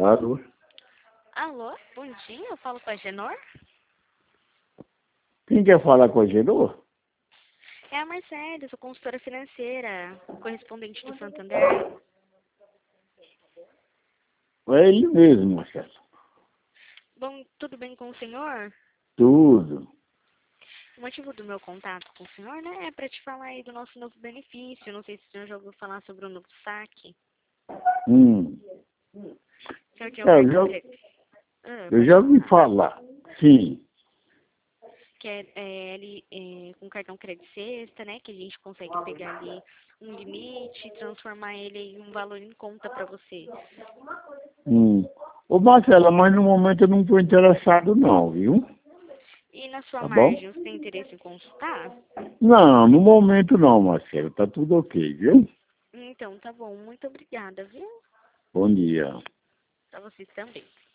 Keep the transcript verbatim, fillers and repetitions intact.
Alô? Alô, bom dia, eu falo com a Genor? Quem quer falar com a Genor? É a Mercedes, sou consultora financeira, correspondente do Santander. É ele mesmo, Marcelo. Bom, tudo bem com o senhor? Tudo. O motivo do meu contato com o senhor, né, é para te falar aí do nosso novo benefício. Não sei se o senhor já ouviu falar sobre o novo saque. Hum. O senhor tem um É, eu, cartão já, cre... ah, eu pode já falar. ouvi falar. Sim. Que é, é, ele, é, com cartão crédito sexta, né, que a gente consegue pegar ali um limite e transformar ele em um valor em conta para você. Hum. Ô, Marcela, mas no momento eu não estou interessado não, viu? E na sua Tá bom? margem, você tem interesse em consultar? Não, no momento não, Marcelo. Tá tudo ok, viu? Então, tá bom. Muito obrigada, viu? Bom dia. Pra vocês também.